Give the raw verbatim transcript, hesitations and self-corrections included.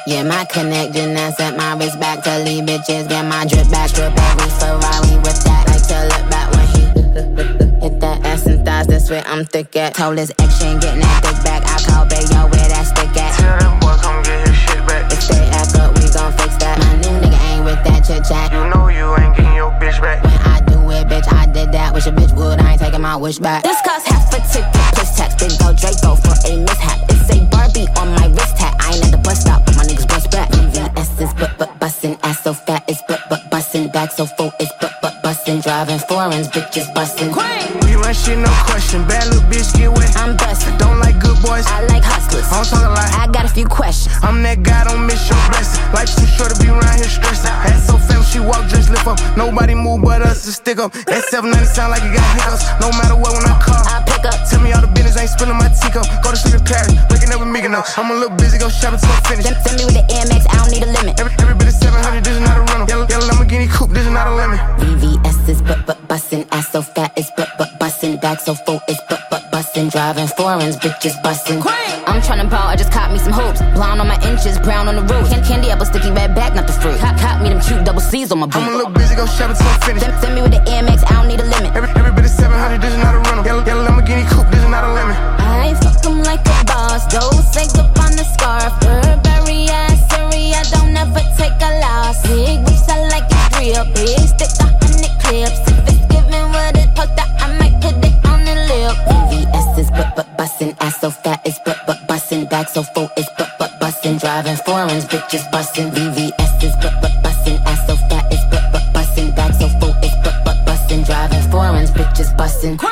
Yeah, my connection, I sent my wrist back to leave bitches. Get my drip back, drip every Ferrari with that. Like to look back when he hit that ass and thighs, that's where I'm thick at. Told his ex she ain't getting that dick back. I call Bayo where that stick at. Tell that boy come get his shit back. If they act up, we gon' fix that. My new nigga ain't with that chit chat. You know you ain't getting your bitch back. When I do it, bitch, I did that. Wish a bitch would, I ain't taking my wish back. This cost half a ticket plus tax. Big go Draco for a mishap. It's a Barbie on my wrist hat. I ain't at the bus stop, but my niggas bust back. V S is but but bustin', ass so fat it's but but bustin', back so full it's but but bustin', driving foreigns, bitches bustin'. We run shit, no question. Bad little bitch get wet. I'm bustin'. Don't like good boys. I like hustlers. I don't talk a lot. I got a few questions. I'm that guy, don't miss your blessing. Life's too short to be around here stressing. Ass so fat, she walk, just lift up. Nobody move but us to stick up. That seven ninety sound like it got hiccups. No matter what, when I call, I pick up. Tell me all the business, ain't spilling my teacup. Go to sleep in Paris, waking up with Megan up. I'm a little busy, go shopping till I'm finished. Send, send me with the M X, I don't need a limit. Every, every bit of seven hundred, this is not a rental. Yellow, yellow Lamborghini coupe, this is not a lemon. V V S is but but bustin', ass so fat it's but but bustin', back so full it's but but bustin', driving foreigns, bitches bustin'. I'm tryna ball, I just caught me some hoops. Blonde on my inches, brown on the roof. Can candy apple, sticky red bag, not the fruit. Cop, cop me them cute double C's on my boot. I'm a little busy, go shopping till I'm finished. Send, send me with the M X, I don't need a limit. Every, every bit of seven hundred, this is not a rental. Yellow, yellow Lamborghini coupe, this is not a lemon. I fuck 'em like a boss, don't say up on the scarf. Burberry, Siri, I don't ever take a loss. Big whips, I like it real. Big stick, the honey clips. If it's giving what it post out, I might put it on the lip. V V S is but but bustin', ass so fat it's but but bustin', back so full it's but but bustin', driving foreigns, bitches bustin'. V V S is but but bustin', ass so fat it's but but bustin', back so full it's but but bustin', driving foreigns, bitches bustin'.